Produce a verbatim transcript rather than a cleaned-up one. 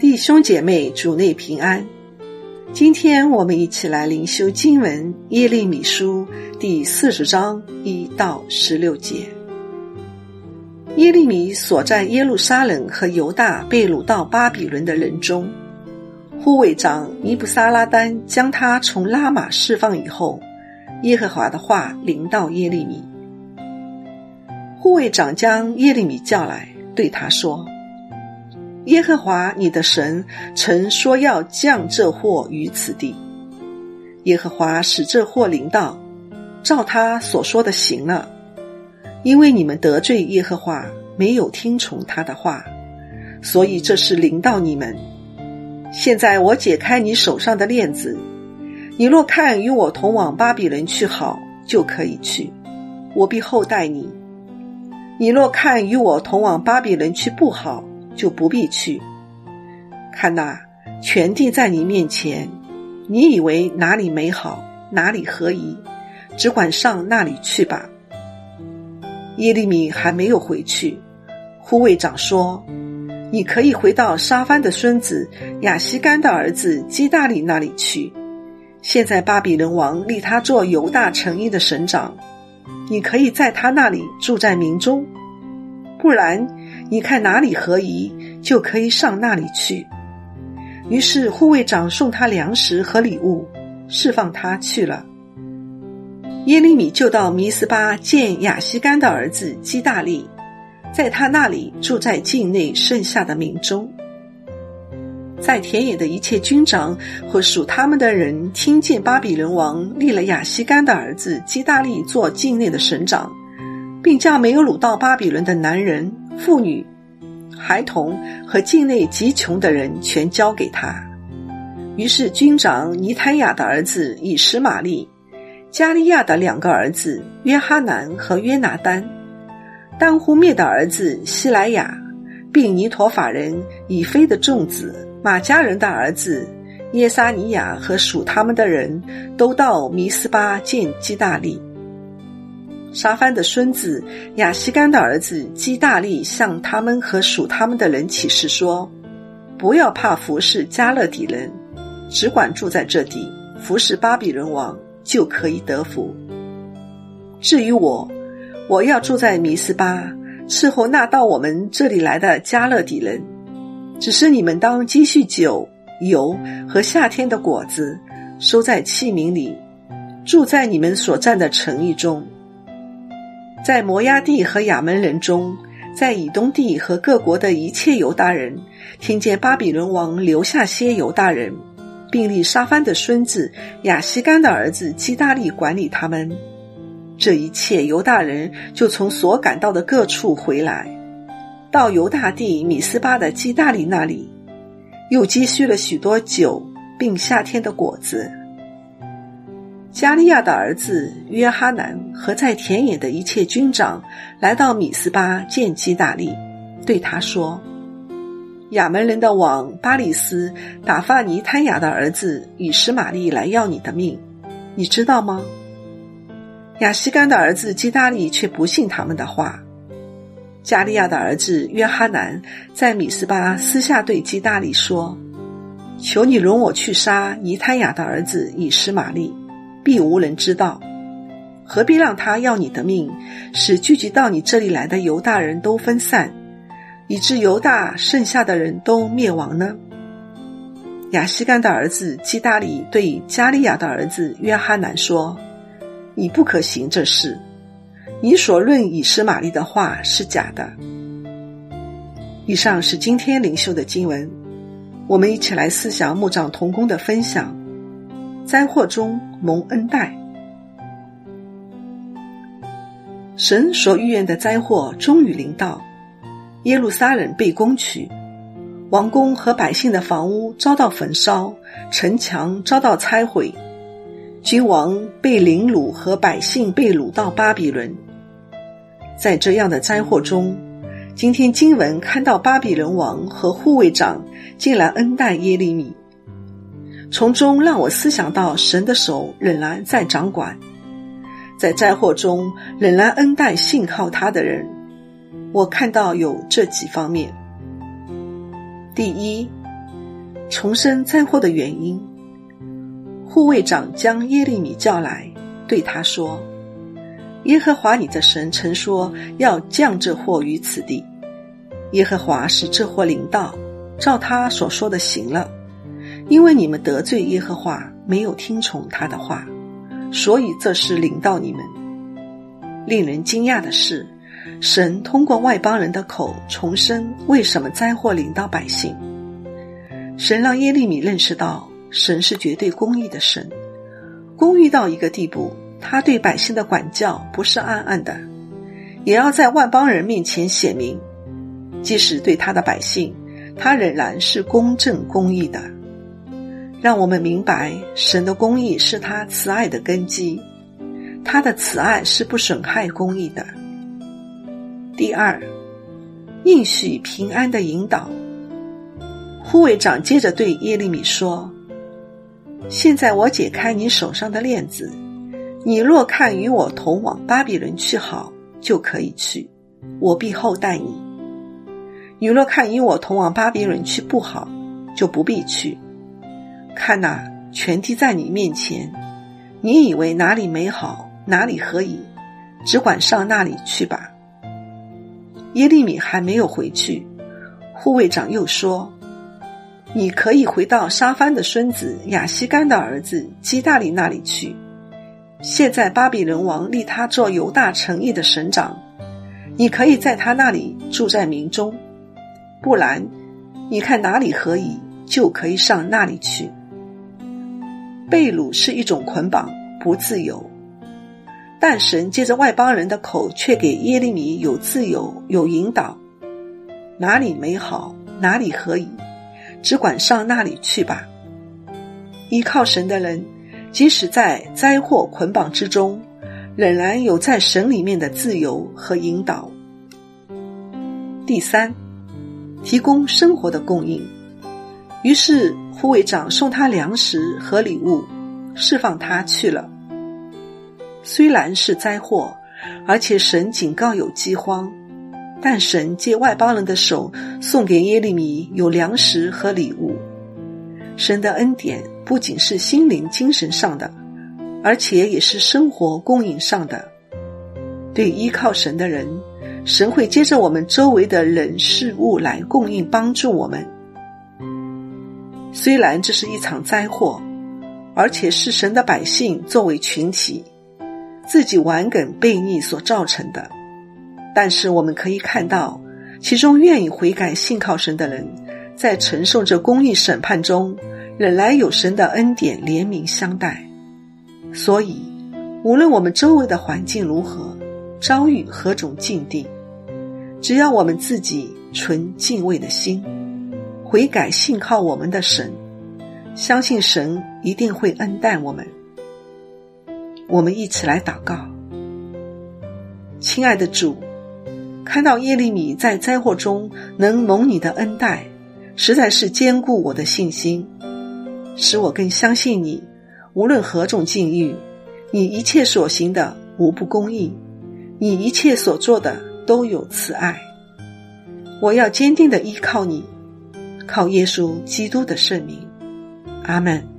弟兄姐妹，主内平安。今天我们一起来灵修经文耶利米书第四十章一到十六节。耶利米所在耶路撒冷和犹大被掳到巴比伦的人中，护卫长尼布撒拉丹将他从拉玛释放以后，耶和华的话临到耶利米。护卫长将耶利米叫来，对他说：耶和华你的神曾说要降这祸于此地，耶和华使这祸临到，照他所说的行了，因为你们得罪耶和华，没有听从他的话，所以这事临到你们。现在我解开你手上的链子，你若看与我同往巴比伦去好，就可以去，我必厚待你；你若看与我同往巴比伦去不好，就不必去。看哪，全地在你面前，你以为哪里美好，哪里合宜，只管上那里去吧。耶利米还没有回去，护卫长说：你可以回到沙番的孙子亚希干的儿子基大利那里去，现在巴比伦王立他做犹大城邑的省长，你可以在他那里住在民中，不然你看哪里合宜，就可以上那里去。于是护卫长送他粮食和礼物，释放他去了。耶利米就到弥斯巴见亚希干的儿子基大利，在他那里住在境内剩下的民中。在田野的一切军长和属他们的人听见巴比伦王立了亚希干的儿子基大利做境内的省长，并将没有掳到巴比伦的男人、妇女、孩童和境内极穷的人全交给他。于是军长尼坦雅的儿子以实玛利、加利亚的两个儿子约哈南和约拿丹、但户灭的儿子希莱亚，并尼陀法人以非的众子马加人的儿子耶沙尼亚和属他们的人，都到弥斯巴见基大利。沙番的孙子亚希干的儿子基大利向他们和属他们的人起誓说：不要怕服侍加勒底人，只管住在这地，服侍巴比伦王，就可以得福。至于我，我要住在弥斯巴，伺候那到我们这里来的加勒底人。只是你们当积蓄酒、油和夏天的果子，收在器皿里，住在你们所占的城邑中。在摩押地和亚扪人中，在以东地和各国的一切犹大人，听见巴比伦王留下些犹大人，并立沙番的孙子亚希干的儿子基大利管理他们，这一切犹大人就从所赶到的各处回来，到犹大地米斯巴的基大利那里，又积蓄了许多酒，并夏天的果子。加利亚的儿子约哈南和在田野的一切军长来到米斯巴见基大利，对他说：亚扪人的王巴里斯打发尼坦雅的儿子以实玛利来要你的命，你知道吗？亚希干的儿子基大利却不信他们的话。加利亚的儿子约哈南在米斯巴私下对基大利说：求你容我去杀尼坦雅的儿子以实玛利，必无人知道，何必让他要你的命，使聚集到你这里来的犹大人都分散，以致犹大剩下的人都灭亡呢？亚希干的儿子基大利对加利亚的儿子约哈南说：你不可行这事，你所论以实玛利的话是假的。以上是今天灵修的经文，我们一起来思想牧长同工的分享，灾祸中蒙恩待。神所预言的灾祸终于临到，耶路撒冷被攻取，王宫和百姓的房屋遭到焚烧，城墙遭到拆毁，君王被凌辱和百姓被掳到巴比伦。在这样的灾祸中，今天经文看到巴比伦王和护卫长竟然恩待耶利米，从中让我思想到神的手仍然在掌管，在灾祸中仍然恩待信靠他的人。我看到有这几方面。第一， 重生灾祸的原因。护卫长将耶利米叫来，对他说：耶和华你的神曾说要降这祸于此地，耶和华使这祸临到，照他所说的行了，因为你们得罪耶和华，没有听从他的话，所以这事临到你们。令人惊讶的是，神通过外邦人的口重申为什么灾祸临到百姓。神让耶利米认识到，神是绝对公义的神，公义到一个地步，他对百姓的管教不是暗暗的，也要在外邦人面前显明，即使对他的百姓，他仍然是公正公义的。让我们明白，神的公义是他慈爱的根基，他的慈爱是不损害公义的。第二，应许平安的引导。护卫长接着对耶利米说：现在我解开你手上的链子，你若看与我同往巴比伦去好，就可以去，我必厚待你；你若看与我同往巴比伦去不好，就不必去。看哪，全地在你面前，你以为哪里美好，哪里合宜，只管上那里去吧。耶利米还没有回去，护卫长又说：你可以回到沙番的孙子亚西干的儿子基大利那里去，现在巴比伦王立他做犹大城邑的省长，你可以在他那里住在民中，不然你看哪里合宜，就可以上那里去。被掳是一种捆绑，不自由，但神借着外邦人的口却给耶利米有自由，有引导，哪里美好，哪里合宜，只管上那里去吧。依靠神的人，即使在灾祸捆绑之中，仍然有在神里面的自由和引导。第三，提供生活的供应。于是护卫长送他粮食和礼物，释放他去了。虽然是灾祸，而且神警告有饥荒，但神借外邦人的手送给耶利米有粮食和礼物。神的恩典不仅是心灵精神上的，而且也是生活供应上的。对依靠神的人，神会接着我们周围的人事物来供应帮助我们。虽然这是一场灾祸，而且是神的百姓作为群体自己顽梗悖逆所造成的，但是我们可以看到，其中愿意悔改信靠神的人，在承受着公义审判中，仍然有神的恩典怜悯相待。所以无论我们周围的环境如何，遭遇何种境地，只要我们自己存敬畏的心，悔改信靠我们的神，相信神一定会恩待我们。我们一起来祷告。亲爱的主，看到耶利米在灾祸中能蒙你的恩待，实在是坚固我的信心，使我更相信你，无论何种境遇，你一切所行的无不公义，你一切所做的都有慈爱。我要坚定地依靠你，靠耶稣基督的圣名。阿们。